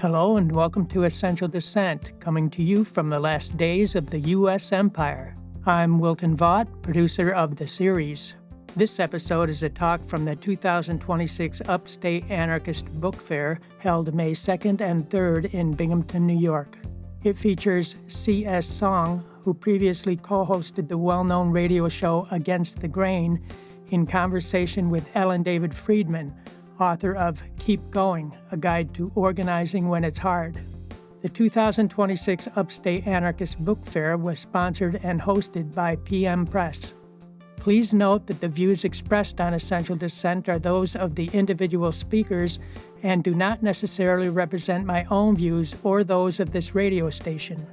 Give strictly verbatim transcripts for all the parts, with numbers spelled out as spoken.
Hello and welcome to Essential Dissent, coming to you from the last days of the U S Empire. I'm Wilton Vaught, producer of the series. This episode is a talk from the two thousand twenty-six Upstate Anarchist Book Fair, held May second and third in Binghamton, New York. It features C S. Song, who previously co-hosted the well-known radio show Against the Grain, in conversation with Ellen David Friedman, author of Keep Going, A Guide to Organizing When It's Hard. The two thousand twenty-six Upstate Anarchist Book Fair was sponsored and hosted by P M Press. Please note that the views expressed on Essential Dissent are those of the individual speakers and do not necessarily represent my own views or those of this radio station.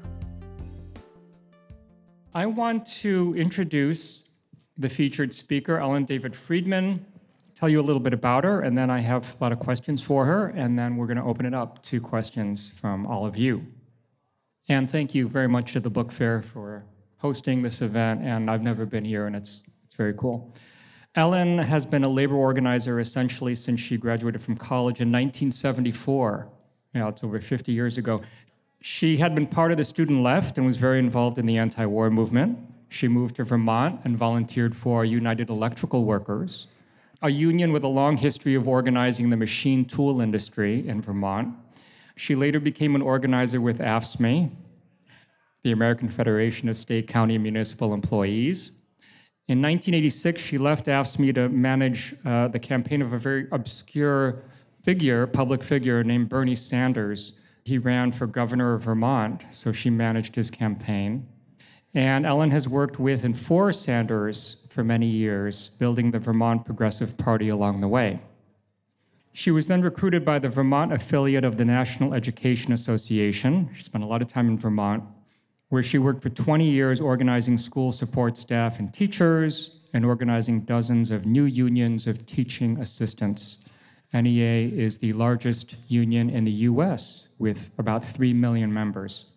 I want to introduce the featured speaker, Ellen David Friedman, tell you a little bit about her, and then I have a lot of questions for her, and then we're going to open it up to questions from all of you. And thank you very much to the Book Fair for hosting this event, and I've never been here, and it's it's very cool. Ellen has been a labor organizer essentially since she graduated from college in nineteen seventy-four. You know, it's over fifty years ago. She had been part of the student left and was very involved in the anti-war movement. She moved to Vermont and volunteered for United Electrical Workers, a union with a long history of organizing the machine tool industry in Vermont. She later became an organizer with A F S C M E, the American Federation of State, County, and Municipal Employees. In nineteen eighty-six, she left A F S C M E to manage uh, the campaign of a very obscure figure, public figure named Bernie Sanders. He ran for governor of Vermont, so she managed his campaign. And Ellen has worked with and for Sanders for many years, building the Vermont Progressive Party along the way. She was then recruited by the Vermont affiliate of the National Education Association. She spent a lot of time in Vermont, where she worked for twenty years organizing school support staff and teachers and organizing dozens of new unions of teaching assistants. N E A is the largest union in the U S with about three million members.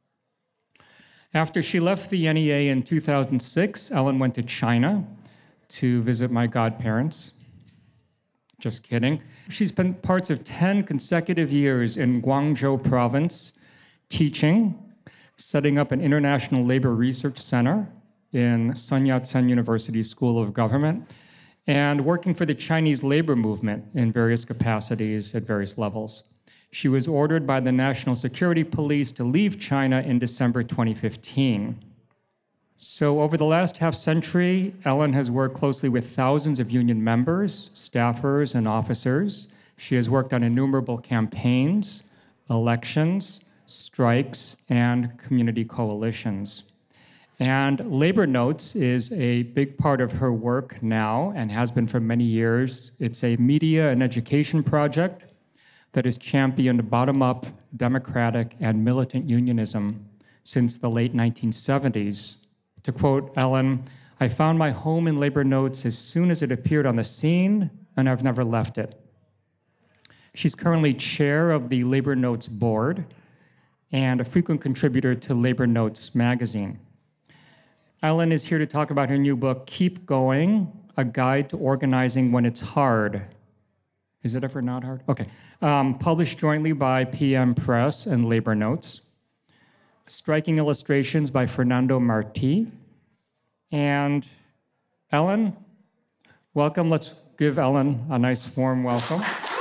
After she left the N E A in two thousand six, Ellen went to China to visit my godparents. Just kidding. She's spent parts of ten consecutive years in Guangzhou province teaching, setting up an international labor research center in Sun Yat-sen University School of Government, and working for the Chinese labor movement in various capacities at various levels. She was ordered by the National Security Police to leave China in December twenty fifteen. So over the last half century, Ellen has worked closely with thousands of union members, staffers, and officers. She has worked on innumerable campaigns, elections, strikes, and community coalitions. And Labor Notes is a big part of her work now and has been for many years. It's a media and education project that has championed bottom-up democratic and militant unionism since the late nineteen seventies. To quote Ellen, "I found my home in Labor Notes as soon as it appeared on the scene, and I've never left it." She's currently chair of the Labor Notes board and a frequent contributor to Labor Notes magazine. Ellen is here to talk about her new book, Keep Going, A Guide to Organizing When It's Hard. Is it ever not hard? Okay. Um, published jointly by P M Press and Labor Notes. Striking illustrations by Fernando Martí. And Ellen, welcome. Let's give Ellen a nice warm welcome.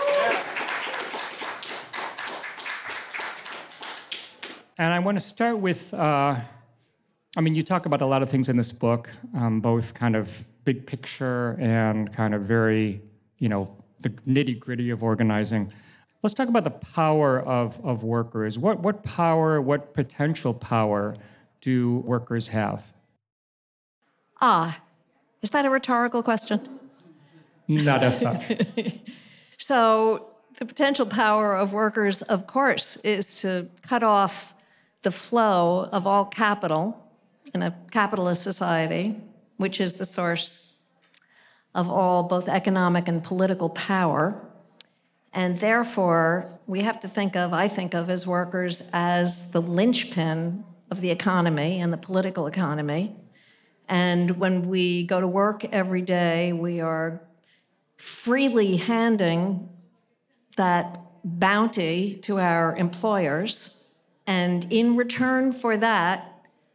And I want to start with, uh, I mean, you talk about a lot of things in this book, um, both kind of big picture and kind of very, you know, the nitty-gritty of organizing. Let's talk about the power of, of workers. What, what power, what potential power do workers have? Ah, is that a rhetorical question? Not as such. So the potential power of workers, of course, is to cut off the flow of all capital in a capitalist society, which is the source of all both economic and political power. And therefore, we have to think of, I think of as workers as the linchpin of the economy and the political economy. And when we go to work every day, we are freely handing that bounty to our employers, and in return for that,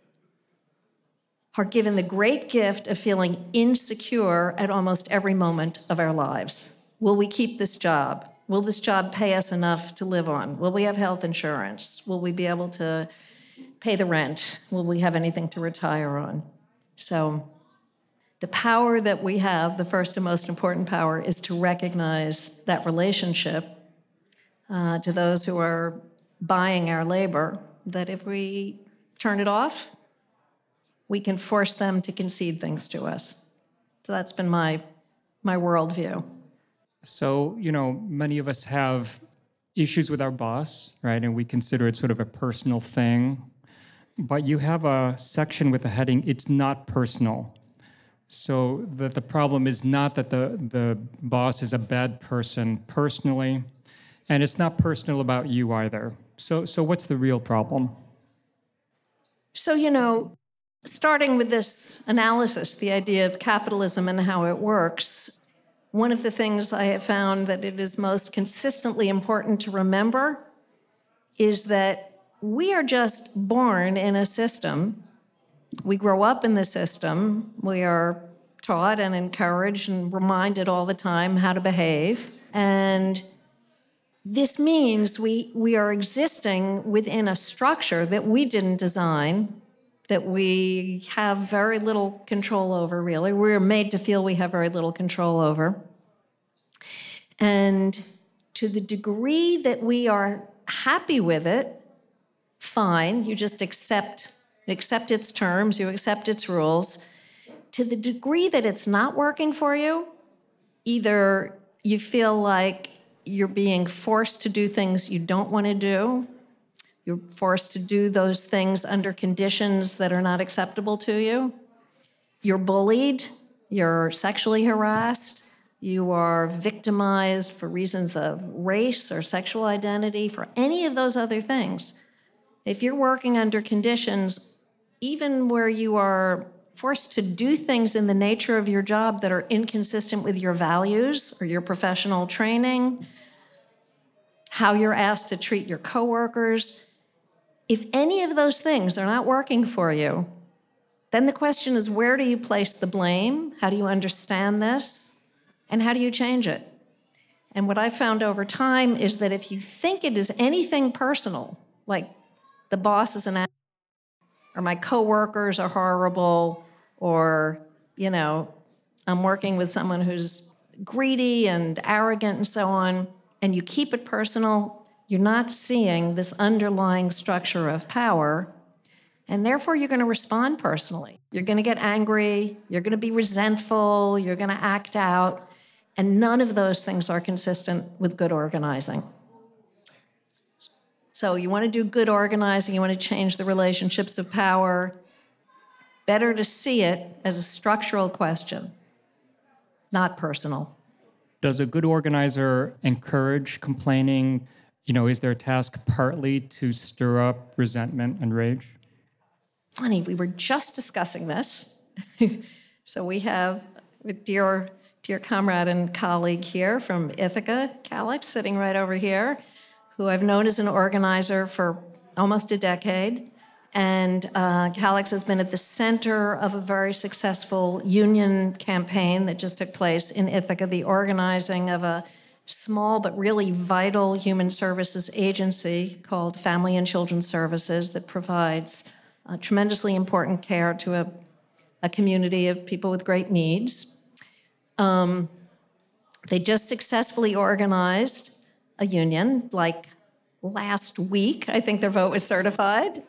are given the great gift of feeling insecure at almost every moment of our lives. Will we keep this job? Will this job pay us enough to live on? Will we have health insurance? Will we be able to pay the rent? Will we have anything to retire on? So the power that we have, the first and most important power, is to recognize that relationship uh, to those who are buying our labor, that if we turn it off, we can force them to concede things to us. So that's been my, my worldview. So, you know, many of us have issues with our boss, right? And we consider it sort of a personal thing. But you have a section with the heading, "It's not personal." So the, the problem is not that the, the boss is a bad person personally, and it's not personal about you either. So, so what's the real problem? So, you know, starting with this analysis, the idea of capitalism and how it works, one of the things I have found that it is most consistently important to remember is that we are just born in a system. We grow up in the system. We are taught and encouraged and reminded all the time how to behave. And this means we, we are existing within a structure that we didn't design, that we have very little control over, really. We're made to feel we have very little control over. And to the degree that we are happy with it, fine, you just accept, accept its terms, you accept its rules. To the degree that it's not working for you, either you feel like you're being forced to do things you don't want to do, you're forced to do those things under conditions that are not acceptable to you. You're bullied, you're sexually harassed, you are victimized for reasons of race or sexual identity, for any of those other things. If you're working under conditions, even where you are forced to do things in the nature of your job that are inconsistent with your values or your professional training, how you're asked to treat your coworkers, if any of those things are not working for you, then the question is, where do you place the blame? How do you understand this? And how do you change it? And what I've found over time is that if you think it is anything personal, like the boss is an asshole, or my coworkers are horrible, or, you know, I'm working with someone who's greedy and arrogant and so on, and you keep it personal, you're not seeing this underlying structure of power, and therefore you're going to respond personally. You're going to get angry, you're going to be resentful, you're going to act out, and none of those things are consistent with good organizing. So you want to do good organizing, you want to change the relationships of power, better to see it as a structural question, not personal. Does a good organizer encourage complaining? You know, is their task partly to stir up resentment and rage? Funny, we were just discussing this. So we have a dear, dear comrade and colleague here from Ithaca, Calix, sitting right over here, who I've known as an organizer for almost a decade. And uh, Calix has been at the center of a very successful union campaign that just took place in Ithaca, the organizing of a small but really vital human services agency called Family and Children's Services that provides uh, tremendously important care to a, a community of people with great needs. Um, they just successfully organized a union, like last week. I think their vote was certified.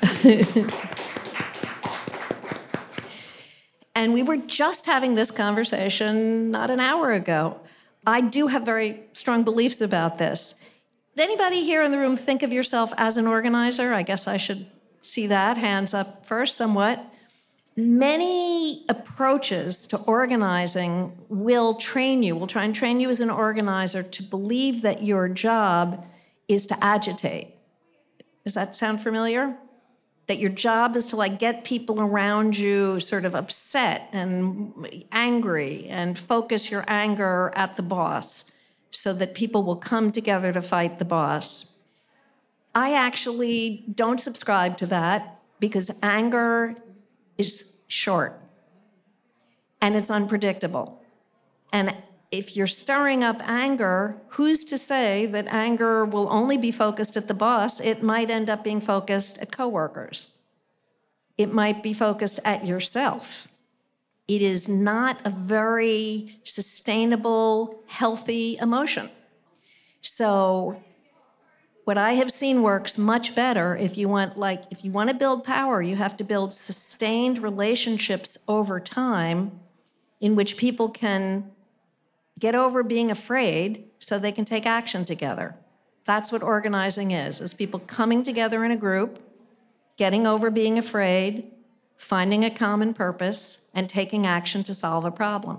And we were just having this conversation not an hour ago. I do have very strong beliefs about this. Did anybody here in the room think of yourself as an organizer? I guess I should see that. Hands up first, somewhat. Many approaches to organizing will train you, will try and train you as an organizer to believe that your job is to agitate. Does that sound familiar? That your job is to like get people around you sort of upset and angry and focus your anger at the boss. so that people will come together to fight the boss. I actually don't subscribe to that because anger is short and it's unpredictable. And if you're stirring up anger, who's to say that anger will only be focused at the boss? It might end up being focused at coworkers. It might be focused at yourself. It is not a very sustainable, healthy emotion. So what I have seen works much better if you want, like, if you want to build power, you have to build sustained relationships over time in which people can get over being afraid so they can take action together. That's what organizing is, is people coming together in a group, getting over being afraid, finding a common purpose, and taking action to solve a problem.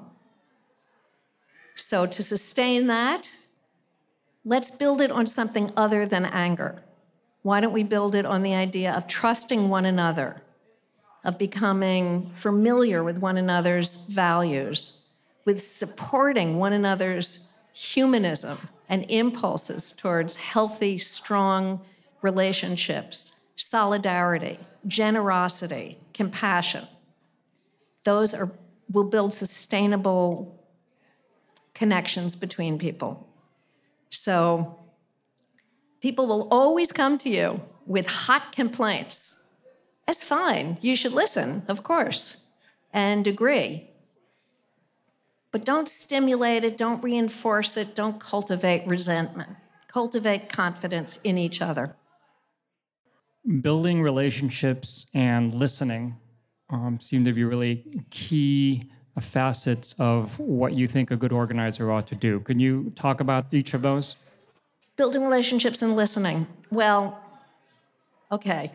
So to sustain that, let's build it on something other than anger. Why don't we build it on the idea of trusting one another, of becoming familiar with one another's values, with supporting one another's humanism and impulses towards healthy, strong relationships, solidarity, generosity, compassion. Those are, will build sustainable connections between people. So people will always come to you with hot complaints. That's fine. You should listen, of course, and agree. But don't stimulate it, don't reinforce it, don't cultivate resentment. Cultivate confidence in each other. Building relationships and listening um, seem to be really key facets of what you think a good organizer ought to do. Can you talk about each of those? Building relationships and listening. Well, okay.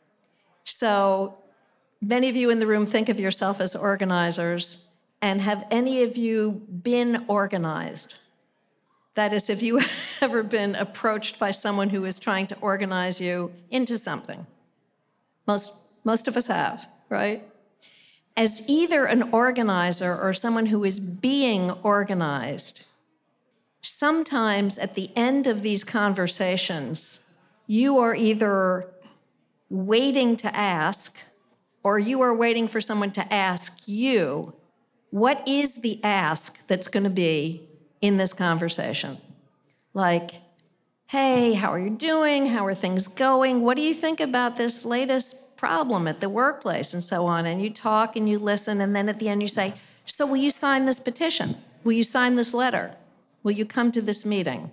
So many of you in the room think of yourself as organizers. And have any of you been organized? That is, have you ever been approached by someone who is trying to organize you into something? Most, most of us have, right? As either an organizer or someone who is being organized, sometimes at the end of these conversations, you are either waiting to ask or you are waiting for someone to ask you, what is the ask that's going to be in this conversation? Like, hey, how are you doing? How are things going? What do you think about this latest problem at the workplace and so on? And you talk and you listen, and then at the end you say, so will you sign this petition? Will you sign this letter? Will you come to this meeting?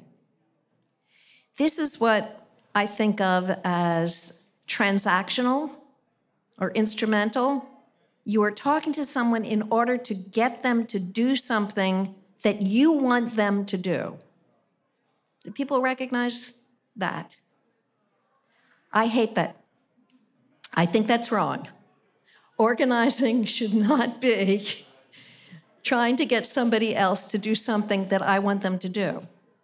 This is what I think of as transactional or instrumental. You are talking to someone in order to get them to do something that you want them to do. Do people recognize that? I hate that. I think that's wrong. Organizing should not be trying to get somebody else to do something that I want them to do.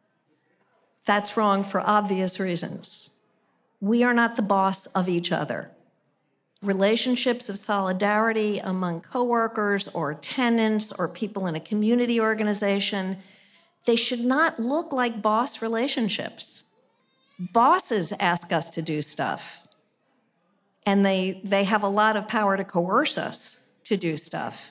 That's wrong for obvious reasons. We are not the boss of each other. Relationships of solidarity among coworkers or tenants or people in a community organization, they should not look like boss relationships. Bosses ask us to do stuff, and they, they have a lot of power to coerce us to do stuff.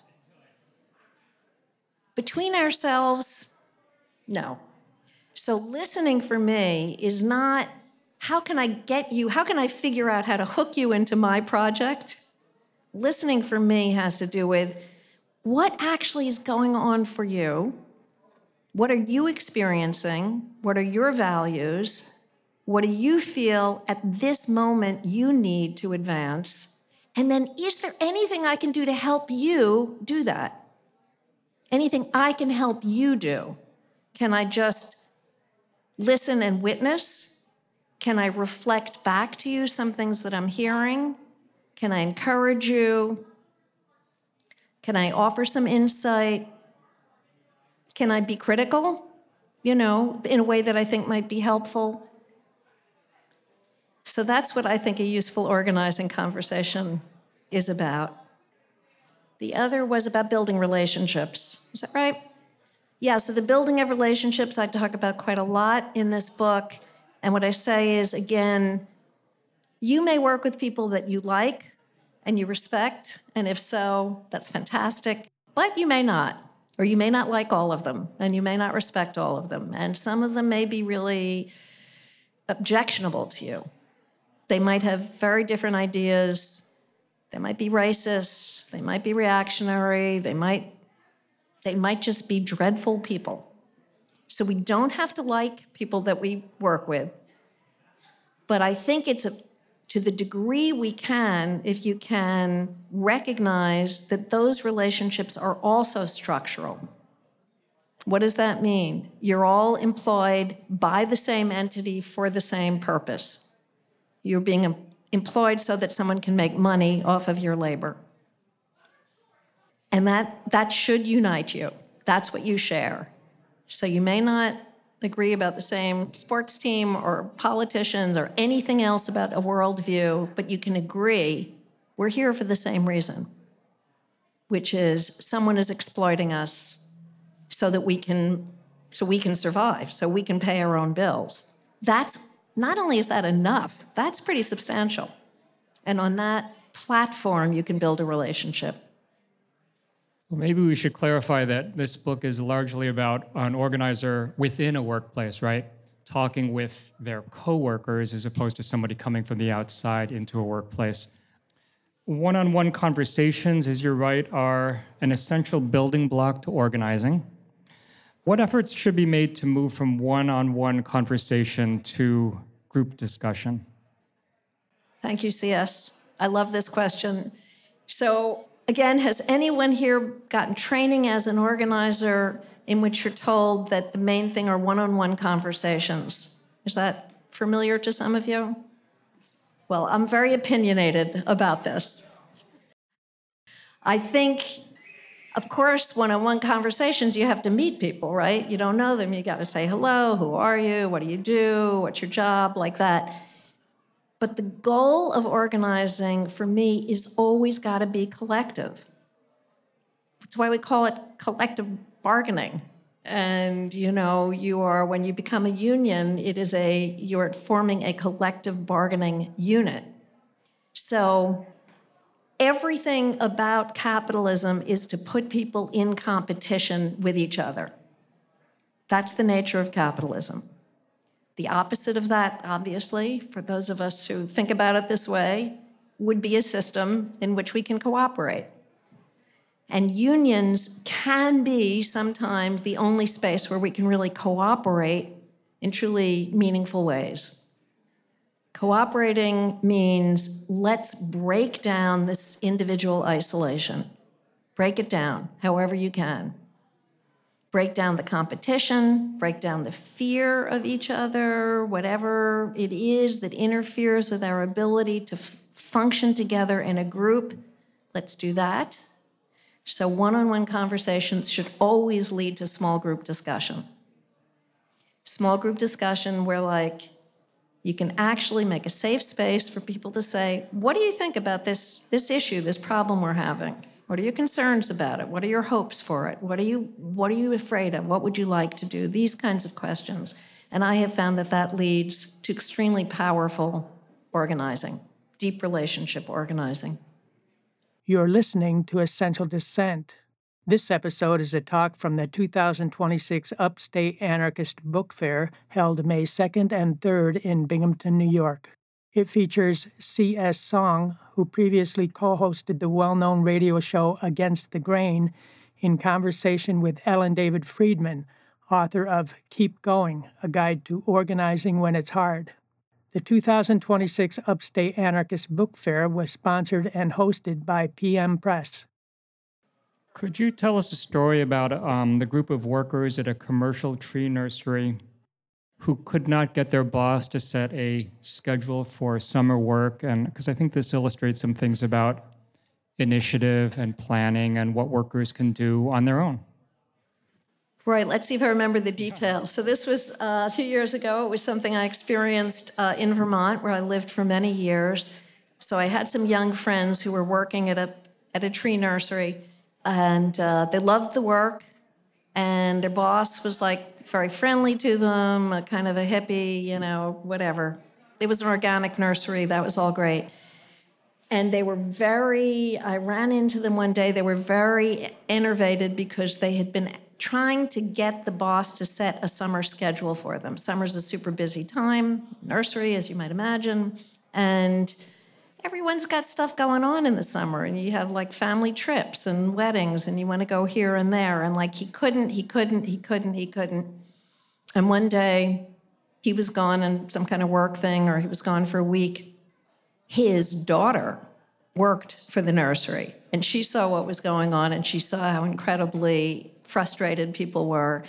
Between ourselves, no. So listening for me is not, how can I get you, how can I figure out how to hook you into my project? Listening for me has to do with what actually is going on for you? What are you experiencing? What are your values? What do you feel at this moment you need to advance? And then is there anything I can do to help you do that? Anything I can help you do? Can I just listen and witness? Can I reflect back to you some things that I'm hearing? Can I encourage you? Can I offer some insight? Can I be critical, you know, in a way that I think might be helpful? So that's what I think a useful organizing conversation is about. The other was about building relationships. Is that right? Yeah, so the building of relationships I talk about quite a lot in this book. And what I say is, again, you may work with people that you like and you respect, and if so, that's fantastic, but you may not, or you may not like all of them, and you may not respect all of them, and some of them may be really objectionable to you. They might have very different ideas. They might be racist. They might be reactionary. They might, they might just be dreadful people. So we don't have to like people that we work with. But I think it's a, to the degree we can, if you can recognize that those relationships are also structural. What does that mean? You're all employed by the same entity for the same purpose. You're being employed so that someone can make money off of your labor. And that, that should unite you. That's what you share. So you may not agree about the same sports team or politicians or anything else about a worldview, but you can agree we're here for the same reason, which is someone is exploiting us so that we can, so we can survive, so we can pay our own bills. That's, not only is that enough, that's pretty substantial. And on that platform, you can build a relationship. Well, maybe we should clarify that this book is largely about an organizer within a workplace, right? Talking with their coworkers as opposed to somebody coming from the outside into a workplace. One-on-one conversations, as you're right, are an essential building block to organizing. What efforts should be made to move from one-on-one conversation to group discussion? Thank you, C S. I love this question. So, again, has anyone here gotten training as an organizer in which you're told that the main thing are one-on-one conversations? Is that familiar to some of you? Well, I'm very opinionated about this. I think, of course, one-on-one conversations, you have to meet people, right? You don't know them. You got to say hello, who are you, what do you do, what's your job, like that. But the goal of organizing, for me, is always got to be collective. That's why we call it collective bargaining. And, you know, you are, when you become a union, it is a, you're forming a collective bargaining unit. So everything about capitalism is to put people in competition with each other. That's the nature of capitalism. The opposite of that, obviously, for those of us who think about it this way, would be a system in which we can cooperate. And unions can be sometimes the only space where we can really cooperate in truly meaningful ways. Cooperating means let's break down this individual isolation. Break it down however you can. Break down the competition, break down the fear of each other, whatever it is that interferes with our ability to f- function together in a group. Let's do that. So one-on-one conversations should always lead to small group discussion. Small group discussion where, like, you can actually make a safe space for people to say, what do you think about this, this issue, this problem we're having? What are your concerns about it? What are your hopes for it? What are you, what are you afraid of? What would you like to do? These kinds of questions. And I have found that that leads to extremely powerful organizing, deep relationship organizing. You're listening to Essential Dissent. This episode is a talk from the two thousand twenty-six Upstate Anarchist Book Fair held May second and third in Binghamton, New York. It features C S. Song, who previously co-hosted the well-known radio show Against the Grain, in conversation with Ellen David Friedman, author of Keep Going, A Guide to Organizing When It's Hard. The two thousand twenty-six Upstate Anarchist Book Fair was sponsored and hosted by P M Press. Could you tell us a story about um, the group of workers at a commercial tree nursery who could not get their boss to set a schedule for summer work? And because I think this illustrates some things about initiative and planning and what workers can do on their own. Right, let's see if I remember the details. So this was uh, a few years ago. It was something I experienced uh, in Vermont, where I lived for many years. So I had some young friends who were working at a, at a tree nursery, and uh, they loved the work. And their boss was like very friendly to them, a kind of a hippie, you know, whatever. It was an organic nursery. That was all great. And they were very, I ran into them one day. They were very enervated because they had been trying to get the boss to set a summer schedule for them. Summer's a super busy time, nursery, as you might imagine. And everyone's got stuff going on in the summer, and you have like family trips and weddings, and you want to go here and there. And like he couldn't, he couldn't, he couldn't, he couldn't. And one day he was gone on some kind of work thing, or he was gone for a week. His daughter worked for the nursery, and she saw what was going on, and she saw how incredibly frustrated people were.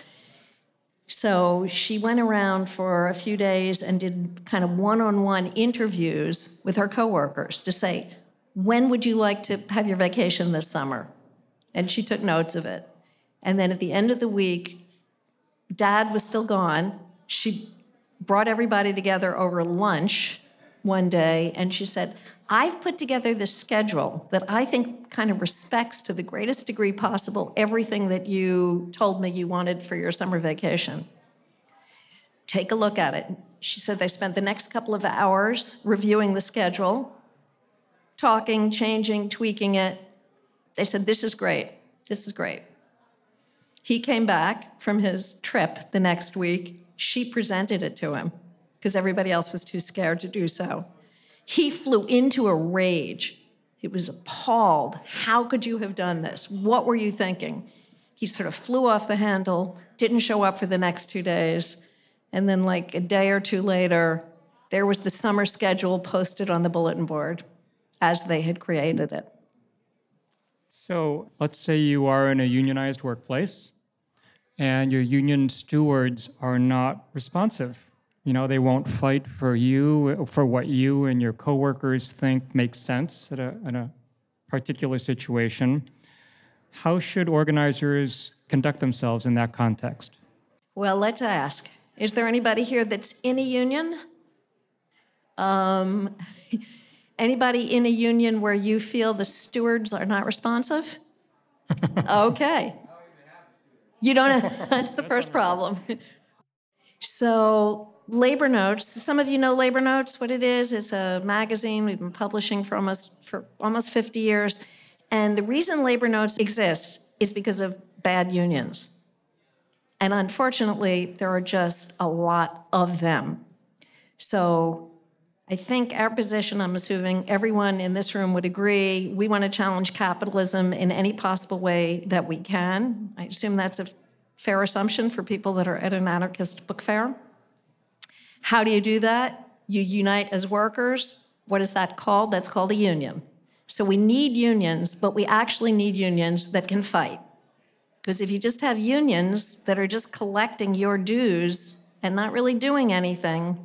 So she went around for a few days and did kind of one-on-one interviews with her coworkers to say, when would you like to have your vacation this summer? And she took notes of it. And then at the end of the week, Dad was still gone. She brought everybody together over lunch one day, and she said, I've put together this schedule that I think kind of respects to the greatest degree possible everything that you told me you wanted for your summer vacation. Take a look at it. She said they spent the next couple of hours reviewing the schedule, talking, changing, tweaking it. They said, this is great. This is great. He came back from his trip the next week. She presented it to him because everybody else was too scared to do so. He flew into a rage. He was appalled. How could you have done this? What were you thinking? He sort of flew off the handle, didn't show up for the next two days. And then like a day or two later, there was the summer schedule posted on the bulletin board as they had created it. So let's say you are in a unionized workplace and your union stewards are not responsive. You know, they won't fight for you, for what you and your coworkers think makes sense at a, in a particular situation. How should organizers conduct themselves in that context? Well, let's ask. Is there anybody here that's in a union? Um, anybody in a union where you feel the stewards are not responsive? Okay. You don't have, that's the first problem. So Labor Notes, some of you know Labor Notes, what it is. It's a magazine we've been publishing for almost, for almost fifty years. And the reason Labor Notes exists is because of bad unions. And unfortunately, there are just a lot of them. So I think our position, I'm assuming everyone in this room would agree, we want to challenge capitalism in any possible way that we can. I assume that's a fair assumption for people that are at an anarchist book fair. How do you do that? You unite as workers. What is that called? That's called a union. So we need unions, but we actually need unions that can fight. Because if you just have unions that are just collecting your dues and not really doing anything,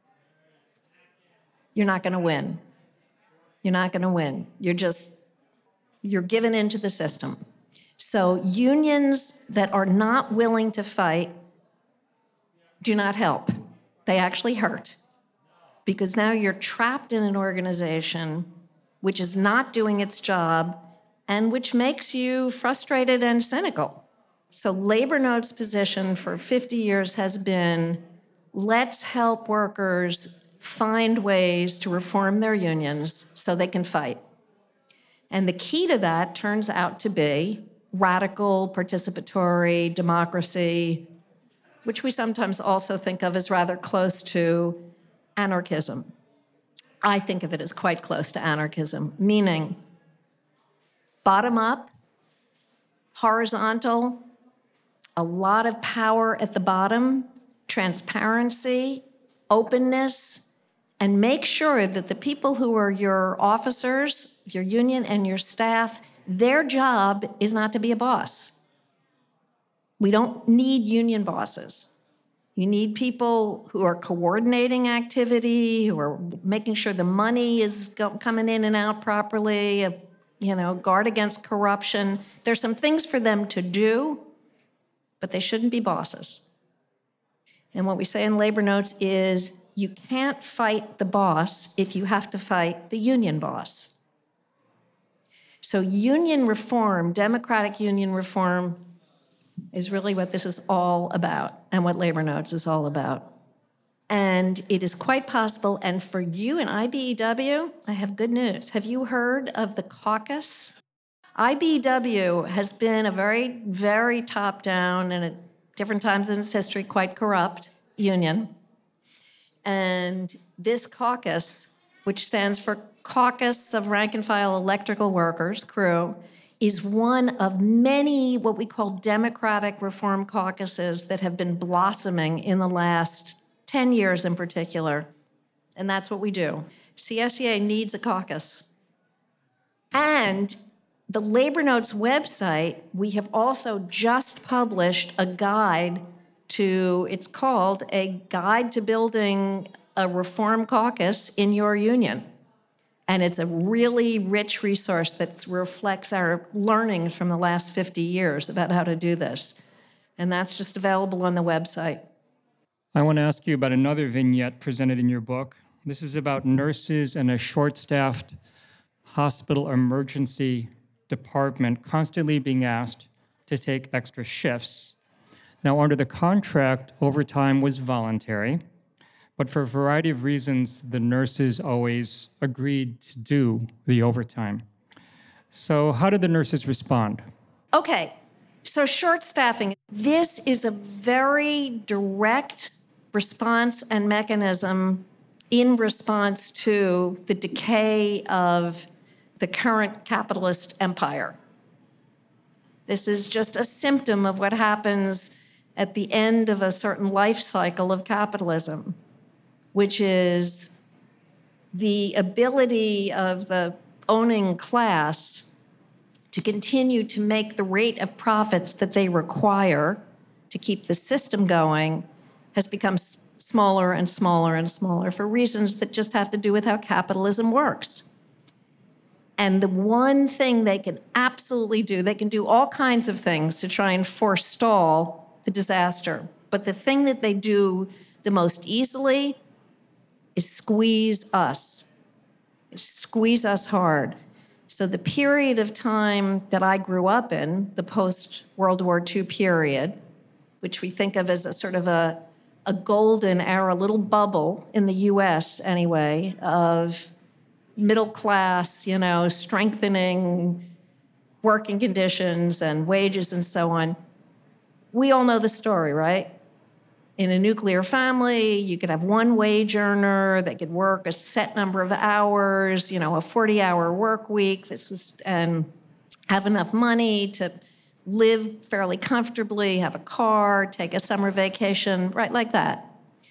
you're not going to win. You're not going to win. You're just, you're given into the system. So unions that are not willing to fight do not help. They actually hurt. Because now you're trapped in an organization which is not doing its job and which makes you frustrated and cynical. So Labor Notes' position for fifty years has been, let's help workers find ways to reform their unions so they can fight. And the key to that turns out to be radical participatory democracy, which we sometimes also think of as rather close to anarchism. I think of it as quite close to anarchism, meaning bottom up, horizontal, a lot of power at the bottom, transparency, openness, and make sure that the people who are your officers, your union, and your staff, their job is not to be a boss. We don't need union bosses. You need people who are coordinating activity, who are making sure the money is go- coming in and out properly, uh, you know, guard against corruption. There's some things for them to do, but they shouldn't be bosses. And what we say in Labor Notes is you can't fight the boss if you have to fight the union boss. So union reform, democratic union reform, is really what this is all about and what Labor Notes is all about. And it is quite possible, and for you in I B E W, I have good news. Have you heard of the caucus? I B E W has been a very, very top-down and at different times in its history quite corrupt union. And this caucus, which stands for Caucus of Rank and File Electrical Workers, C R E W, is one of many what we call democratic reform caucuses that have been blossoming in the last ten years in particular. And that's what we do. C S E A needs a caucus. And the Labor Notes website, we have also just published a guide to, it's called A Guide to Building a Reform Caucus in Your Union. And it's a really rich resource that reflects our learnings from the last fifty years about how to do this. And that's just available on the website. I want to ask you about another vignette presented in your book. This is about nurses in a short-staffed hospital emergency department constantly being asked to take extra shifts. Now, under the contract, overtime was voluntary, but for a variety of reasons, the nurses always agreed to do the overtime. So how did the nurses respond? Okay, so short staffing. This is a very direct response and mechanism in response to the decay of the current capitalist empire. This is just a symptom of what happens at the end of a certain life cycle of capitalism, which is the ability of the owning class to continue to make the rate of profits that they require to keep the system going has become s- smaller and smaller and smaller for reasons that just have to do with how capitalism works. And the one thing they can absolutely do, they can do all kinds of things to try and forestall the disaster. But the thing that they do the most easily is squeeze us, squeeze us hard. So the period of time that I grew up in, the post-World War Two period, which we think of as a sort of a, a golden era, little bubble in the U S anyway, of middle class, you know, strengthening working conditions and wages and so on. We all know the story, right? In a nuclear family, you could have one wage earner that could work a set number of hours, you know, a forty-hour work week. This was, and have enough money to live fairly comfortably, have a car, take a summer vacation, right like that.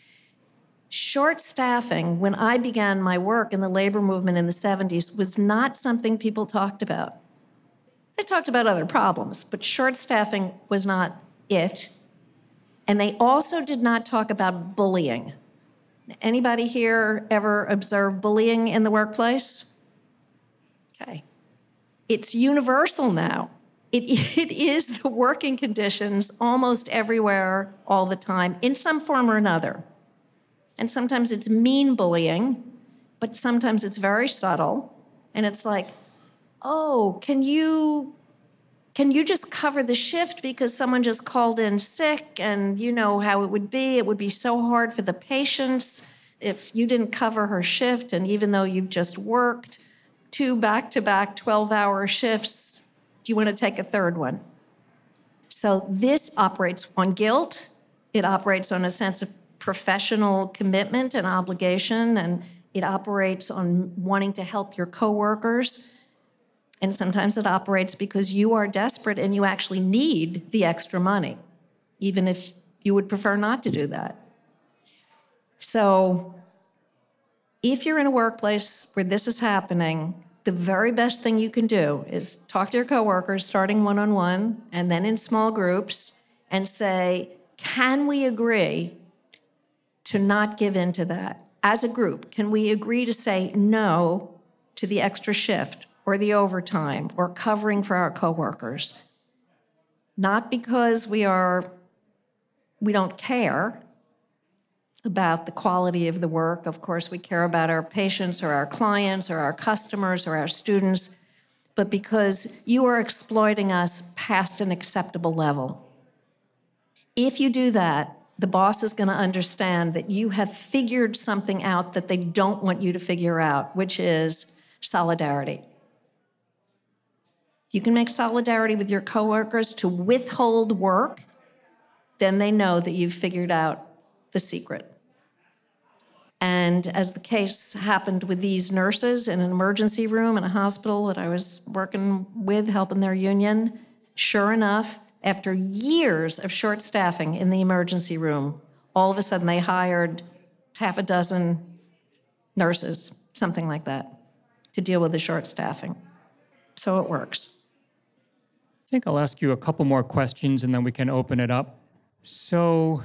Short staffing, when I began my work in the labor movement in the seventies, was not something people talked about. They talked about other problems, but short staffing was not it. And they also did not talk about bullying. Anybody here ever observe bullying in the workplace? Okay. It's universal now. It, it is the working conditions almost everywhere, all the time, in some form or another. And sometimes it's mean bullying, but sometimes it's very subtle. And it's like, oh, can you... Can you just cover the shift because someone just called in sick and you know how it would be? It would be so hard for the patients if you didn't cover her shift, and even though you've just worked two back-to-back twelve-hour shifts, do you want to take a third one? So this operates on guilt. It operates on a sense of professional commitment and obligation, and it operates on wanting to help your coworkers. And sometimes it operates because you are desperate and you actually need the extra money, even if you would prefer not to do that. So if you're in a workplace where this is happening, the very best thing you can do is talk to your coworkers, starting one-on-one and then in small groups, and say, can we agree to not give in to that? As a group, can we agree to say no to the extra shift or the overtime, or covering for our coworkers? Not because we are, we don't care about the quality of the work. Of course, we care about our patients or our clients or our customers or our students, but because you are exploiting us past an acceptable level. If you do that, the boss is going to understand that you have figured something out that they don't want you to figure out, which is solidarity. You can make solidarity with your coworkers to withhold work, then they know that you've figured out the secret. And as the case happened with these nurses in an emergency room in a hospital that I was working with, helping their union, sure enough, after years of short staffing in the emergency room, all of a sudden they hired half a dozen nurses, something like that, to deal with the short staffing. So it works. I think I'll ask you a couple more questions and then we can open it up. So,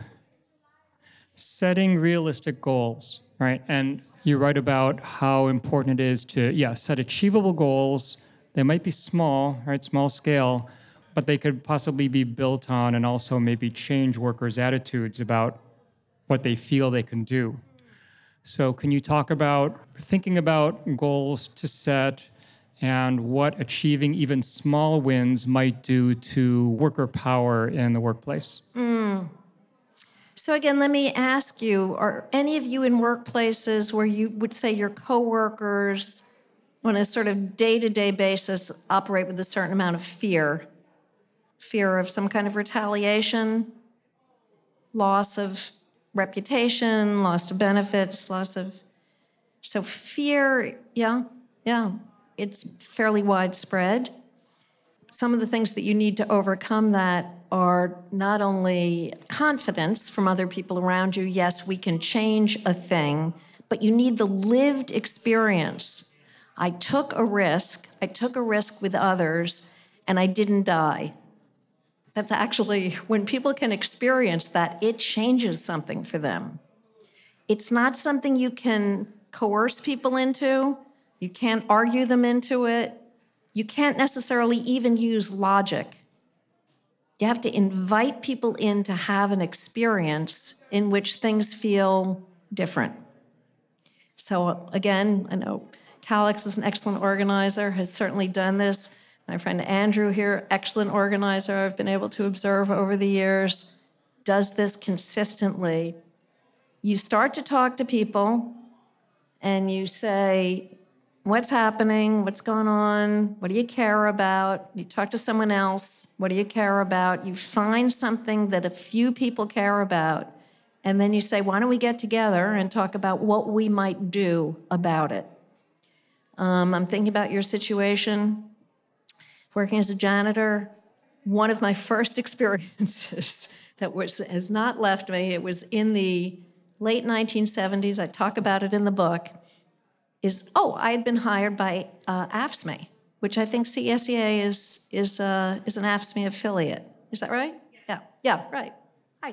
setting realistic goals, right? And you write about how important it is to, yeah, set achievable goals. They might be small, right, small scale, but they could possibly be built on and also maybe change workers' attitudes about what they feel they can do. So can you talk about thinking about goals to set and what achieving even small wins might do to worker power in the workplace? Mm. So again, let me ask you, are any of you in workplaces where you would say your coworkers on a sort of day-to-day basis operate with a certain amount of fear? Fear of some kind of retaliation, loss of reputation, loss of benefits, loss of... So fear, yeah, yeah, it's fairly widespread. Some of the things that you need to overcome that are not only confidence from other people around you, yes, we can change a thing, but you need the lived experience. I took a risk, I took a risk with others, and I didn't die. That's actually, when people can experience that, it changes something for them. It's not something you can coerce people into. You can't argue them into it. You can't necessarily even use logic. You have to invite people in to have an experience in which things feel different. So again, I know Calix is an excellent organizer, has certainly done this. My friend Andrew here, excellent organizer, I've been able to observe over the years, does this consistently. You start to talk to people and you say, what's happening? What's going on? What do you care about? You talk to someone else. What do you care about? You find something that a few people care about, and then you say, why don't we get together and talk about what we might do about it? Um, I'm thinking about your situation. Working as a janitor, one of my first experiences that was has not left me, it was in the late nineteen seventies, I talk about it in the book, is, oh, I had been hired by uh, A F S M E, which I think C S E A is is uh, is an A F S M E affiliate. Is that right? Yeah, yeah, right. Hi.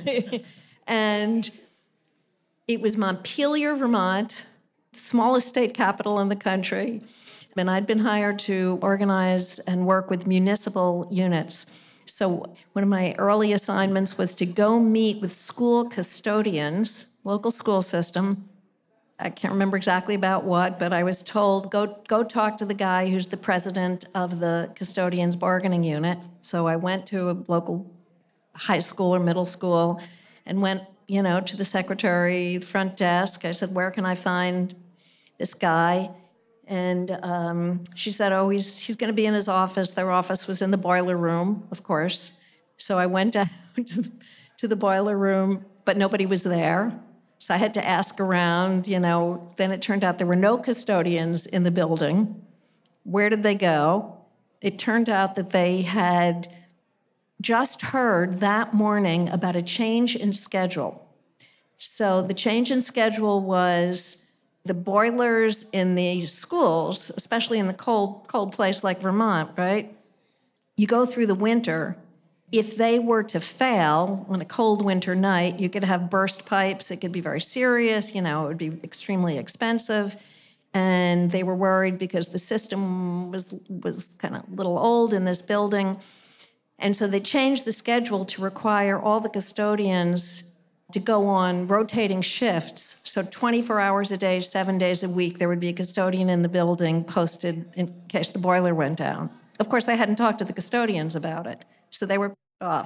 And it was Montpelier, Vermont, smallest state capital in the country. And I'd been hired to organize and work with municipal units. So one of my early assignments was to go meet with school custodians, local school system. I can't remember exactly about what, but I was told, go, go talk to the guy who's the president of the custodians bargaining unit. So I went to a local high school or middle school and went, you know, to the secretary, the front desk. I said, where can I find this guy? And um, she said, oh, he's he's going to be in his office. Their office was in the boiler room, of course. So I went down to the boiler room, but nobody was there. So I had to ask around, you know. Then it turned out there were no custodians in the building. Where did they go? It turned out that they had just heard that morning about a change in schedule. So the change in schedule was the boilers in the schools, especially in the cold, cold place like Vermont, right? You go through the winter. If they were to fail on a cold winter night, you could have burst pipes. It could be very serious. You know, it would be extremely expensive. And they were worried because the system was, was kind of a little old in this building. And so they changed the schedule to require all the custodians to go on rotating shifts. So twenty-four hours a day, seven days a week, there would be a custodian in the building posted in case the boiler went down. Of course, they hadn't talked to the custodians about it, so they were pissed off.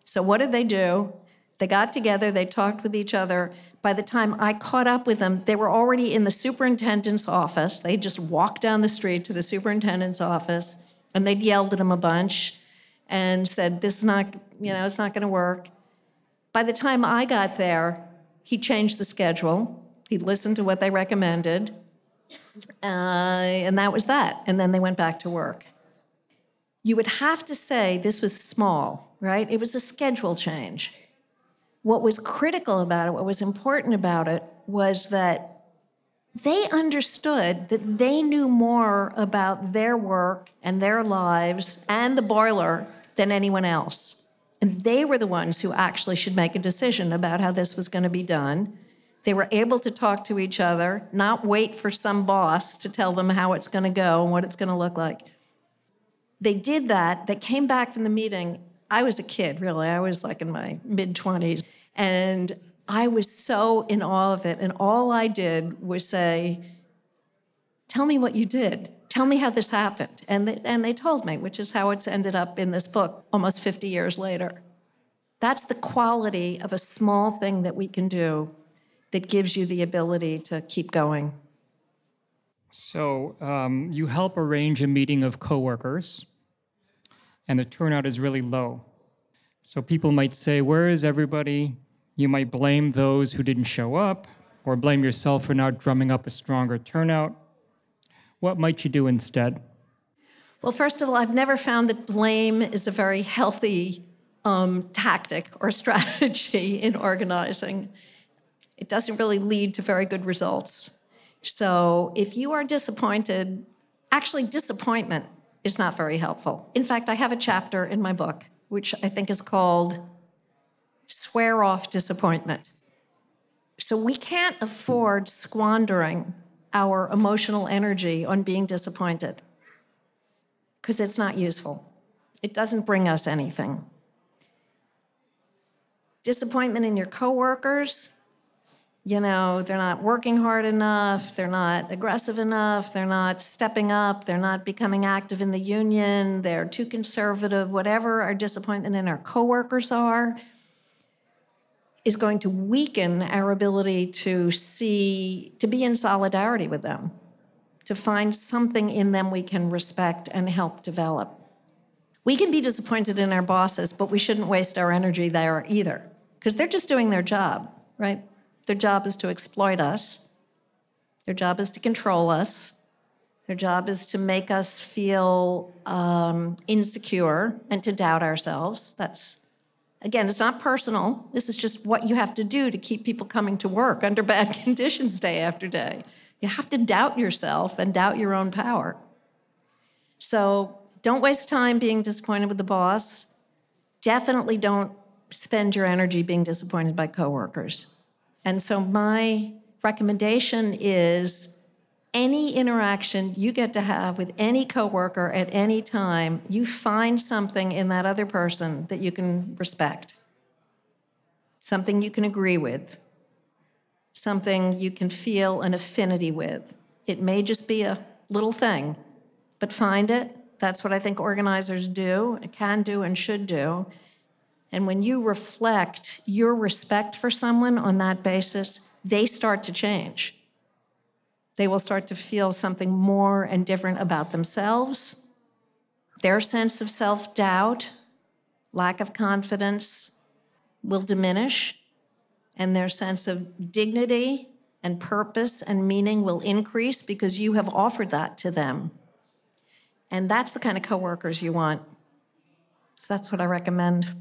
So what did they do? They got together, they talked with each other. By the time I caught up with them, they were already in the superintendent's office. They just walked down the street to the superintendent's office, and they'd yelled at him a bunch and said, this is not, you know, it's not going to work. By the time I got there, he changed the schedule. He listened to what they recommended, uh, and that was that. And then they went back to work. You would have to say this was small, right? It was a schedule change. What was critical about it, what was important about it, was that they understood that they knew more about their work and their lives and the boiler than anyone else. And they were the ones who actually should make a decision about how this was going to be done. They were able to talk to each other, not wait for some boss to tell them how it's going to go and what it's going to look like. They did that. They came back from the meeting. I was a kid, really. I was like in my mid-twenties. And I was so in awe of it. And all I did was say, tell me what you did. Tell me how this happened. And they, and they told me, which is how it's ended up in this book almost fifty years later. That's the quality of a small thing that we can do that gives you the ability to keep going. So um, you help arrange a meeting of coworkers, and the turnout is really low. So people might say, where is everybody? You might blame those who didn't show up, or blame yourself for not drumming up a stronger turnout. What might you do instead? Well, first of all, I've never found that blame is a very healthy um, tactic or strategy in organizing. It doesn't really lead to very good results. So if you are disappointed, actually disappointment is not very helpful. In fact, I have a chapter in my book, which I think is called Swear Off Disappointment. So we can't afford squandering our emotional energy on being disappointed because it's not useful. It doesn't bring us anything. Disappointment in your coworkers, you know, they're not working hard enough, they're not aggressive enough, they're not stepping up, they're not becoming active in the union, they're too conservative, whatever our disappointment in our coworkers are, is going to weaken our ability to see, to be in solidarity with them, to find something in them we can respect and help develop. We can be disappointed in our bosses, but we shouldn't waste our energy there either, because they're just doing their job, right? Their job is to exploit us. Their job is to control us. Their job is to make us feel um, insecure and to doubt ourselves. That's, again, it's not personal. This is just what you have to do to keep people coming to work under bad conditions day after day. You have to doubt yourself and doubt your own power. So don't waste time being disappointed with the boss. Definitely don't spend your energy being disappointed by coworkers. And so my recommendation is any interaction you get to have with any coworker at any time, you find something in that other person that you can respect, something you can agree with, something you can feel an affinity with. It may just be a little thing, but find it. That's what I think organizers do, can do, and should do. And when you reflect your respect for someone on that basis, they start to change. They will start to feel something more and different about themselves. Their sense of self-doubt, lack of confidence will diminish, and their sense of dignity and purpose and meaning will increase because you have offered that to them. And that's the kind of coworkers you want. So that's what I recommend.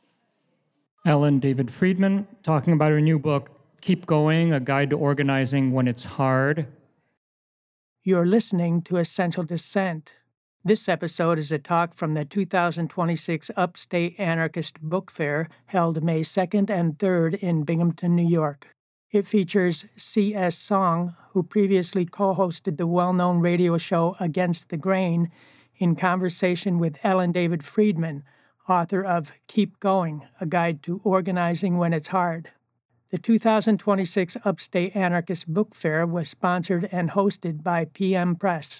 Ellen David Friedman, talking about her new book, Keep Going, A Guide to Organizing When It's Hard. You're listening to Essential Dissent. This episode is a talk from the two thousand twenty-six Upstate Anarchist Book Fair held May second and third in Binghamton, New York. It features C S Song, who previously co-hosted the well-known radio show Against the Grain, in conversation with Ellen David Friedman, author of Keep Going, A Guide to Organizing When It's Hard. The two thousand twenty-six Upstate Anarchist Book Fair was sponsored and hosted by P M Press.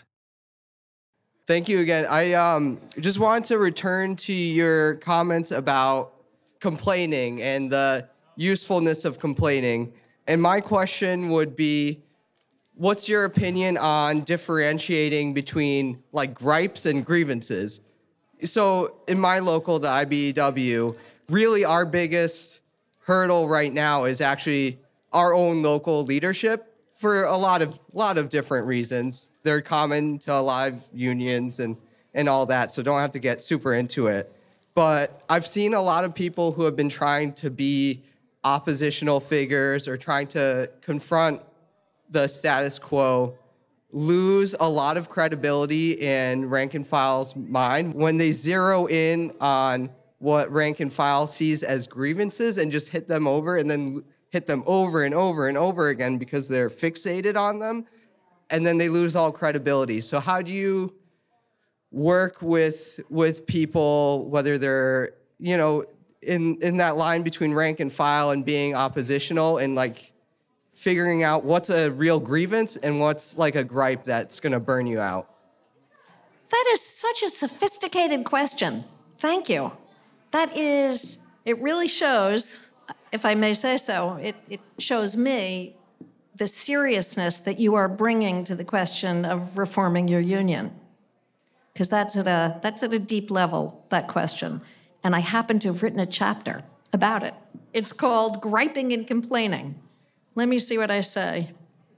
Thank you again. I um, just wanted to return to your comments about complaining and the usefulness of complaining. And my question would be, what's your opinion on differentiating between like gripes and grievances? So in my local, the I B E W, really our biggest hurdle right now is actually our own local leadership for a lot of lot of different reasons. They're common to a lot of unions and, and all that, so don't have to get super into it. But I've seen a lot of people who have been trying to be oppositional figures or trying to confront the status quo lose a lot of credibility in rank and file's mind when they zero in on what rank and file sees as grievances and just hit them over and then hit them over and over and over again because they're fixated on them, and then they lose all credibility. So how do you work with with people, whether they're, you know, in, in that line between rank and file and being oppositional and like figuring out what's a real grievance and what's like a gripe that's gonna burn you out? That is such a sophisticated question. Thank you. That is, it really shows, if I may say so, it, it shows me the seriousness that you are bringing to the question of reforming your union. Because that's at a that's at a deep level, that question. And I happen to have written a chapter about it. It's called Griping and Complaining. Let me see what I say.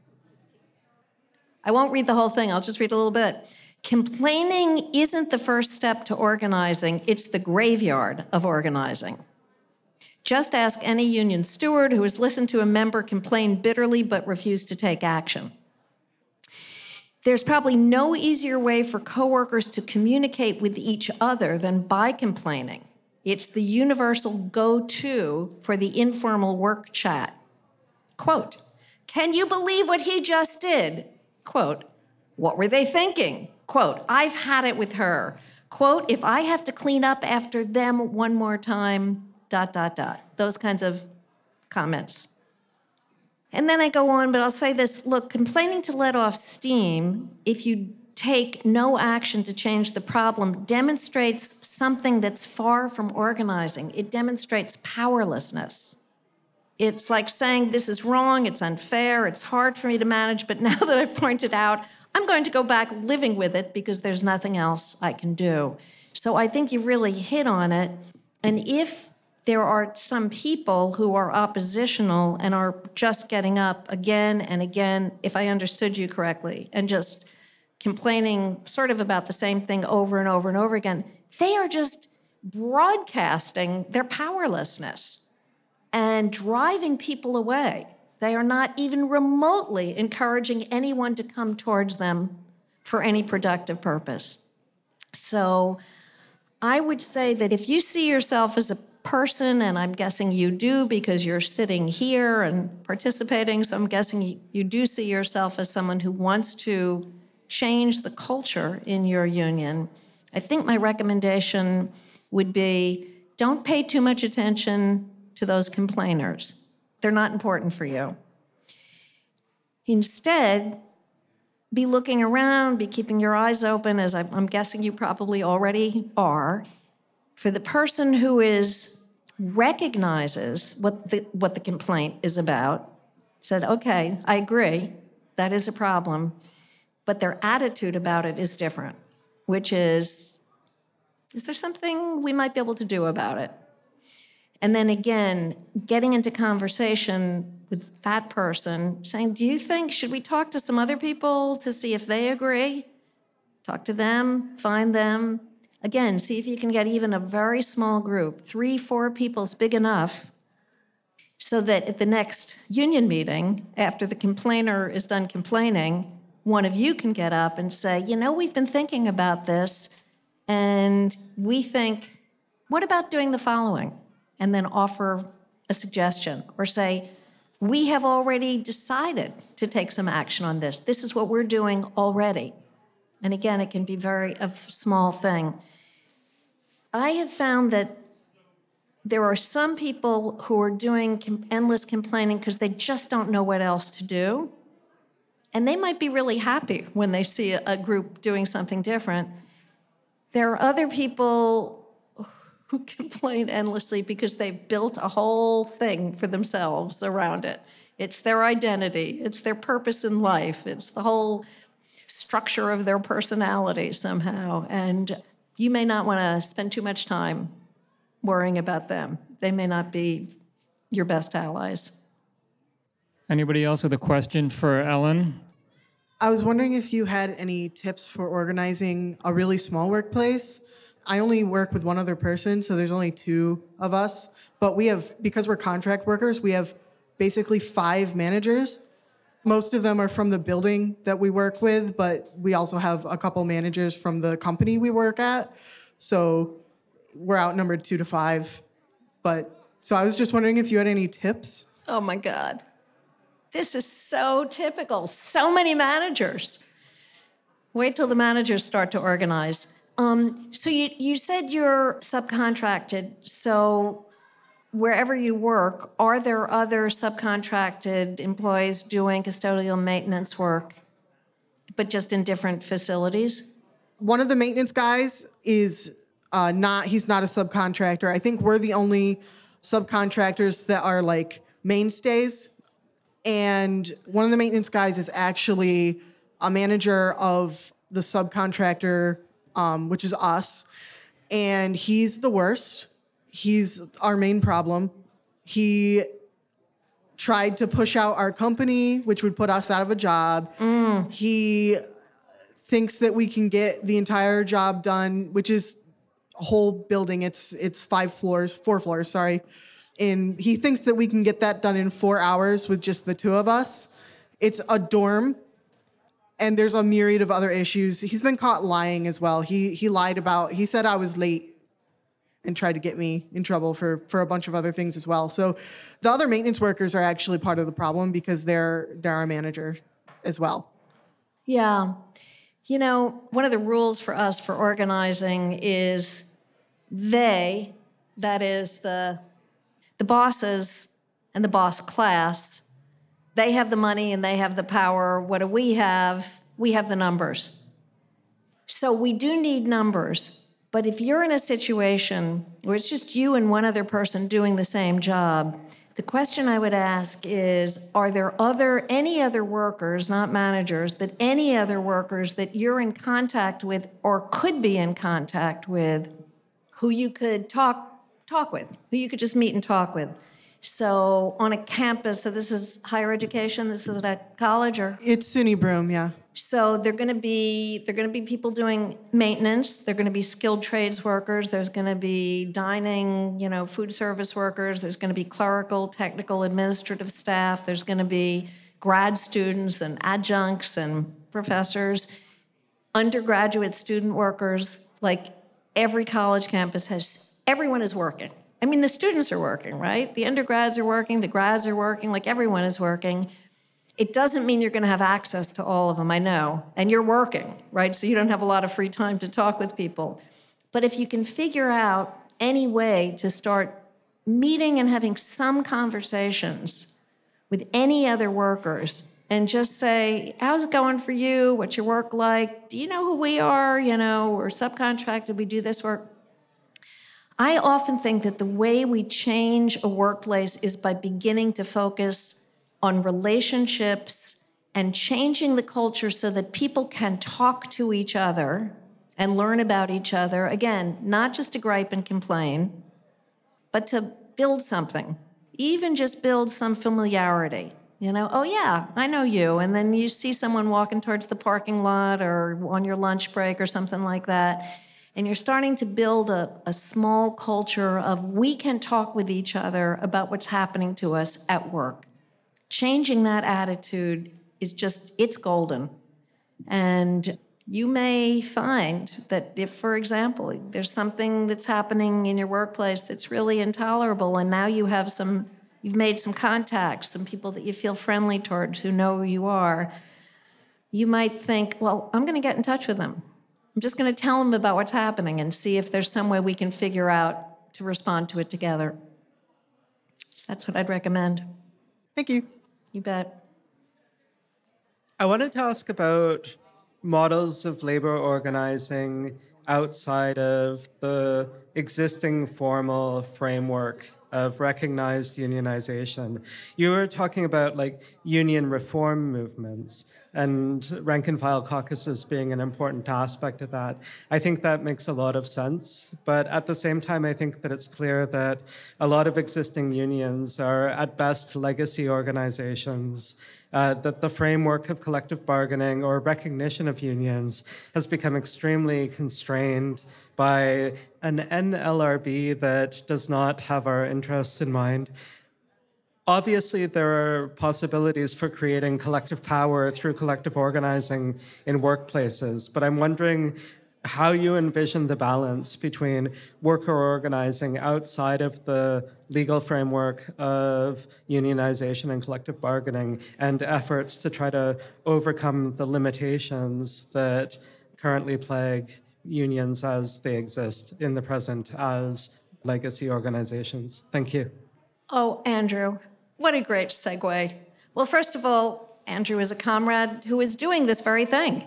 I won't read the whole thing, I'll just read a little bit. Complaining isn't the first step to organizing, it's the graveyard of organizing. Just ask any union steward who has listened to a member complain bitterly but refused to take action. There's probably no easier way for coworkers to communicate with each other than by complaining. It's the universal go-to for the informal work chat. Quote, "Can you believe what he just did?" Quote, "What were they thinking?" Quote, "I've had it with her." Quote, "If I have to clean up after them one more time, dot, dot, dot." Those kinds of comments. And then I go on, but I'll say this. Look, complaining to let off steam, if you take no action to change the problem, demonstrates something that's far from organizing. It demonstrates powerlessness. It's like saying, this is wrong, it's unfair, it's hard for me to manage, but now that I've pointed out, I'm going to go back living with it because there's nothing else I can do. So I think you really hit on it. And if there are some people who are oppositional and are just getting up again and again, if I understood you correctly, and just complaining sort of about the same thing over and over and over again, they are just broadcasting their powerlessness and driving people away. They are not even remotely encouraging anyone to come towards them for any productive purpose. So I would say that if you see yourself as a person, and I'm guessing you do because you're sitting here and participating, so I'm guessing you, you do see yourself as someone who wants to change the culture in your union, I think my recommendation would be don't pay too much attention to those complainers. They're not important for you. Instead, be looking around, be keeping your eyes open, as I'm guessing you probably already are, for the person who is recognizes what the, what the complaint is about, said, okay, I agree, that is a problem, but their attitude about it is different, which is, is there something we might be able to do about it? And then again, getting into conversation with that person, saying, do you think, should we talk to some other people to see if they agree? Talk to them, find them. Again, see if you can get even a very small group, three, four people's big enough, so that at the next union meeting, after the complainer is done complaining, one of you can get up and say, you know, we've been thinking about this, and we think, what about doing the following? And then offer a suggestion, or say, we have already decided to take some action on this. This is what we're doing already. And again, it can be very a small thing. I have found that there are some people who are doing com- endless complaining because they just don't know what else to do. And they might be really happy when they see a, a group doing something different. There are other people who complain endlessly because they've built a whole thing for themselves around it. It's their identity, it's their purpose in life, it's the whole structure of their personality somehow. And you may not want to spend too much time worrying about them. They may not be your best allies. Anybody else with a question for Ellen? I was wondering if you had any tips for organizing a really small workplace. I only work with one other person, so there's only two of us. But we have, because we're contract workers, we have basically five managers. Most of them are from the building that we work with, but we also have a couple managers from the company we work at. So we're outnumbered two to five. But so I was just wondering if you had any tips. Oh my God. This is so typical. So many managers. Wait till the managers start to organize. Um, so you, you said you're subcontracted. So wherever you work, are there other subcontracted employees doing custodial maintenance work, but just in different facilities? One of the maintenance guys is uh, not, he's not a subcontractor. I think we're the only subcontractors that are like mainstays. And one of the maintenance guys is actually a manager of the subcontractor, um, which is us. And he's the worst. He's our main problem. He tried to push out our company, which would put us out of a job. Mm. He thinks that we can get the entire job done, which is a whole building. It's it's five floors, four floors, sorry. And he thinks that we can get that done in four hours with just the two of us. It's a dorm, and there's a myriad of other issues. He's been caught lying as well. He he lied about, he said I was late and tried to get me in trouble for, for a bunch of other things as well. So the other maintenance workers are actually part of the problem because they're they're our manager as well. Yeah. You know, one of the rules for us for organizing is they, that is the the bosses and the boss class, they have the money and they have the power. What do we have? We have the numbers. So we do need numbers. But if you're in a situation where it's just you and one other person doing the same job, the question I would ask is, are there other any other workers, not managers, but any other workers that you're in contact with or could be in contact with who you could talk talk with, who you could just meet and talk with? So on a campus, so this is higher education, this is at college, or? It's SUNY Broome, yeah. So they're going to be they're going to be people doing maintenance. They're going to be skilled trades workers. There's going to be dining, you know, food service workers. There's going to be clerical, technical, administrative staff. There's going to be grad students and adjuncts and professors, undergraduate student workers. Like every college campus has, everyone is working. I mean, the students are working, right? The undergrads are working. The grads are working. Like everyone is working. It doesn't mean you're going to have access to all of them, I know, and you're working, right? So you don't have a lot of free time to talk with people. But if you can figure out any way to start meeting and having some conversations with any other workers and just say, how's it going for you? What's your work like? Do you know who we are? You know, we're subcontracted, we do this work. I often think that the way we change a workplace is by beginning to focus on relationships and changing the culture so that people can talk to each other and learn about each other. Again, not just to gripe and complain, but to build something, even just build some familiarity. You know, oh yeah, I know you. And then you see someone walking towards the parking lot or on your lunch break or something like that. And you're starting to build a, a small culture of we can talk with each other about what's happening to us at work. Changing that attitude is just, it's golden. And you may find that if, for example, there's something that's happening in your workplace that's really intolerable, and now you have some, you've made some contacts, some people that you feel friendly towards who know who you are, you might think, well, I'm going to get in touch with them. I'm just going to tell them about what's happening and see if there's some way we can figure out to respond to it together. So that's what I'd recommend. Thank you. You bet. I wanted to ask about models of labor organizing outside of the existing formal framework of recognized unionization. You were talking about like union reform movements and rank and file caucuses being an important aspect of that. I think that makes a lot of sense, but at the same time, I think that it's clear that a lot of existing unions are at best legacy organizations, uh, that the framework of collective bargaining or recognition of unions has become extremely constrained by an N L R B that does not have our interests in mind. Obviously, there are possibilities for creating collective power through collective organizing in workplaces, but I'm wondering how you envision the balance between worker organizing outside of the legal framework of unionization and collective bargaining and efforts to try to overcome the limitations that currently plague unions as they exist in the present as legacy organizations. Thank you. Oh, Andrew, what a great segue. Well, first of all, Andrew is a comrade who is doing this very thing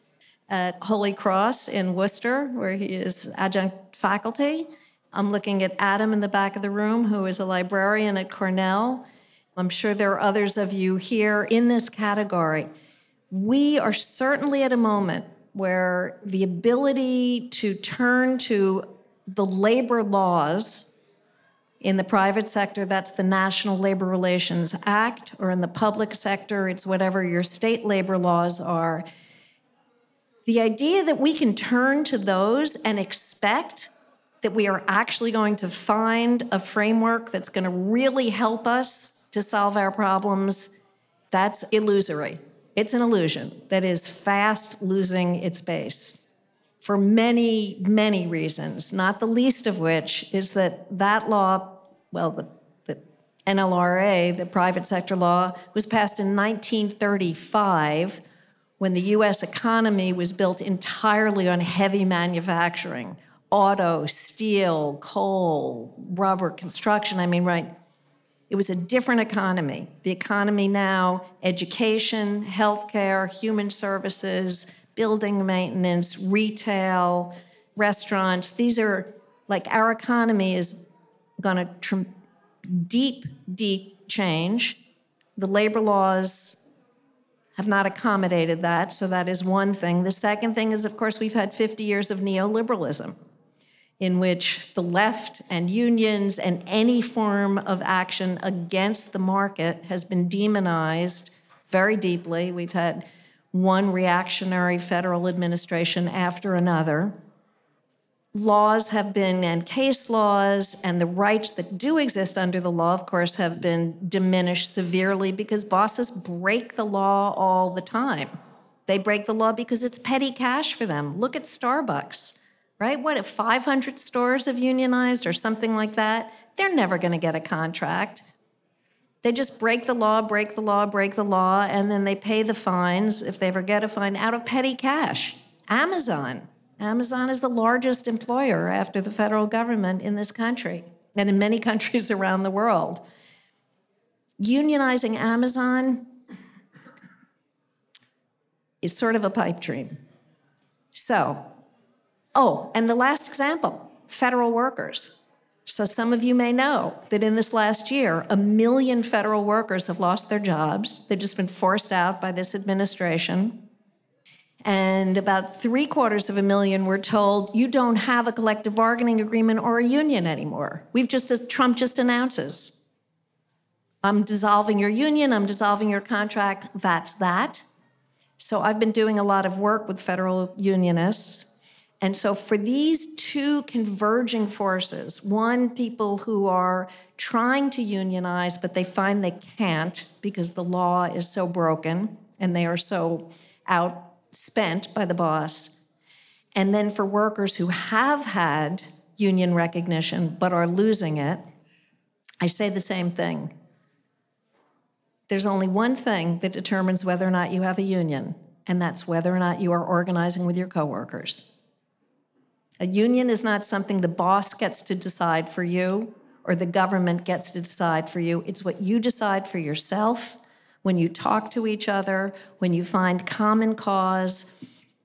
at Holy Cross in Worcester, where he is adjunct faculty. I'm looking at Adam in the back of the room, who is a librarian at Cornell. I'm sure there are others of you here in this category. We are certainly at a moment where the ability to turn to the labor laws in the private sector, that's the National Labor Relations Act, or in the public sector, it's whatever your state labor laws are. The idea that we can turn to those and expect that we are actually going to find a framework that's going to really help us to solve our problems, that's illusory. It's an illusion that is fast losing its base for many, many reasons, not the least of which is that that law, well, the, the N L R A, the private sector law, was passed in nineteen thirty-five when the U S economy was built entirely on heavy manufacturing, auto, steel, coal, rubber, construction. I mean, right? It was a different economy. The economy now, education, healthcare, human services, building maintenance, retail, restaurants, these are, like, our economy is gonna tr- deep, deep change. The labor laws have not accommodated that, so that is one thing. The second thing is, of course, we've had fifty years of neoliberalism, in which the left and unions and any form of action against the market has been demonized very deeply. We've had one reactionary federal administration after another. Laws have been, and case laws, and the rights that do exist under the law, of course, have been diminished severely because bosses break the law all the time. They break the law because it's petty cash for them. Look at Starbucks. Right? What if five hundred stores have unionized or something like that? They're never going to get a contract. They just break the law, break the law, break the law, and then they pay the fines, if they ever get a fine, out of petty cash. Amazon. Amazon is the largest employer after the federal government in this country and in many countries around the world. Unionizing Amazon is sort of a pipe dream. So, Oh, and the last example, federal workers. So some of you may know that in this last year, a million federal workers have lost their jobs. They've just been forced out by this administration. And about three quarters of a million were told, you don't have a collective bargaining agreement or a union anymore. We've just, as Trump just announces, I'm dissolving your union, I'm dissolving your contract, that's that. So I've been doing a lot of work with federal unionists. And so for these two converging forces, one, people who are trying to unionize, but they find they can't because the law is so broken and they are so outspent by the boss. And then for workers who have had union recognition but are losing it, I say the same thing. There's only one thing that determines whether or not you have a union, and that's whether or not you are organizing with your coworkers. A union is not something the boss gets to decide for you or the government gets to decide for you. It's what you decide for yourself when you talk to each other, when you find common cause,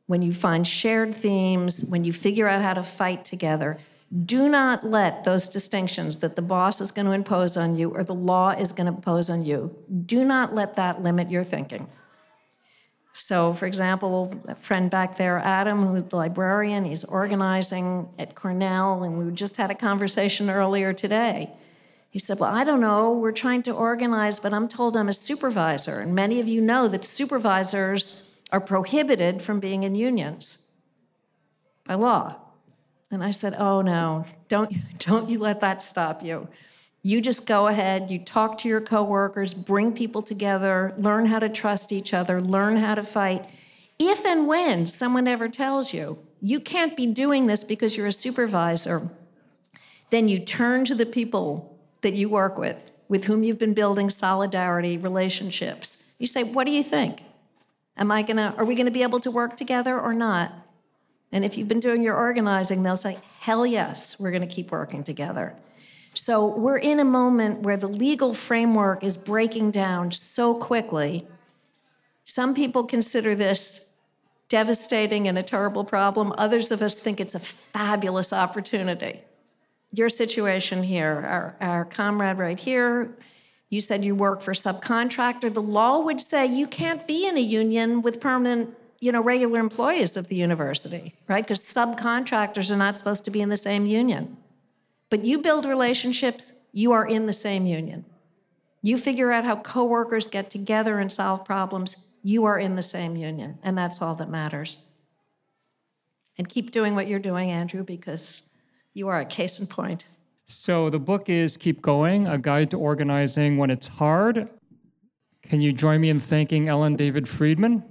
when you find shared themes, when you figure out how to fight together, do not let those distinctions that the boss is going to impose on you or the law is going to impose on you, do not let that limit your thinking. So, for example, a friend back there, Adam, who's the librarian, he's organizing at Cornell, and we just had a conversation earlier today. He said, well, I don't know, we're trying to organize, but I'm told I'm a supervisor. And many of you know that supervisors are prohibited from being in unions by law. And I said, oh no, don't, don't you let that stop you. You just go ahead, you talk to your coworkers, bring people together, learn how to trust each other, learn how to fight. If and when someone ever tells you, you can't be doing this because you're a supervisor, then you turn to the people that you work with, with whom you've been building solidarity relationships. You say, what do you think? Am I gonna, are we gonna be able to work together or not? And if you've been doing your organizing, they'll say, hell yes, we're gonna keep working together. So we're in a moment where the legal framework is breaking down so quickly. Some people consider this devastating and a terrible problem. Others of us think it's a fabulous opportunity. Your situation here, our, our comrade right here, you said you work for a subcontractor. The law would say you can't be in a union with permanent, you know, regular employees of the university, right? Because subcontractors are not supposed to be in the same union. But you build relationships, you are in the same union. You figure out how coworkers get together and solve problems, you are in the same union, and that's all that matters. And keep doing what you're doing, Andrew, because you are a case in point. So the book is Keep Going, A Guide to Organizing When It's Hard. Can you join me in thanking Ellen David Friedman?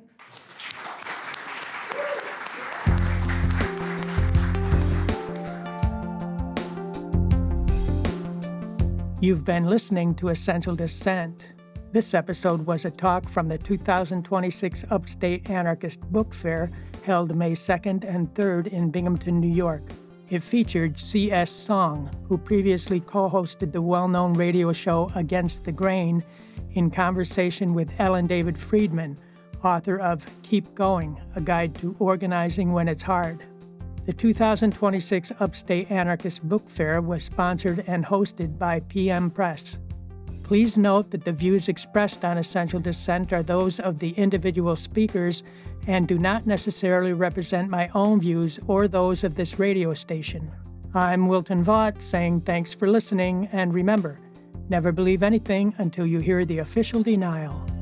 You've been listening to Essential Dissent. This episode was a talk from the two thousand twenty-six Upstate Anarchist Book Fair held May second and third in Binghamton, New York. It featured C S Song, who previously co-hosted the well-known radio show Against the Grain, in conversation with Ellen David Friedman, author of Keep Going, A Guide to Organizing When It's Hard. The two thousand twenty-six Upstate Anarchist Book Fair was sponsored and hosted by P M Press. Please note that the views expressed on Essential Dissent are those of the individual speakers and do not necessarily represent my own views or those of this radio station. I'm Wilton Vaught saying thanks for listening, and remember, never believe anything until you hear the official denial.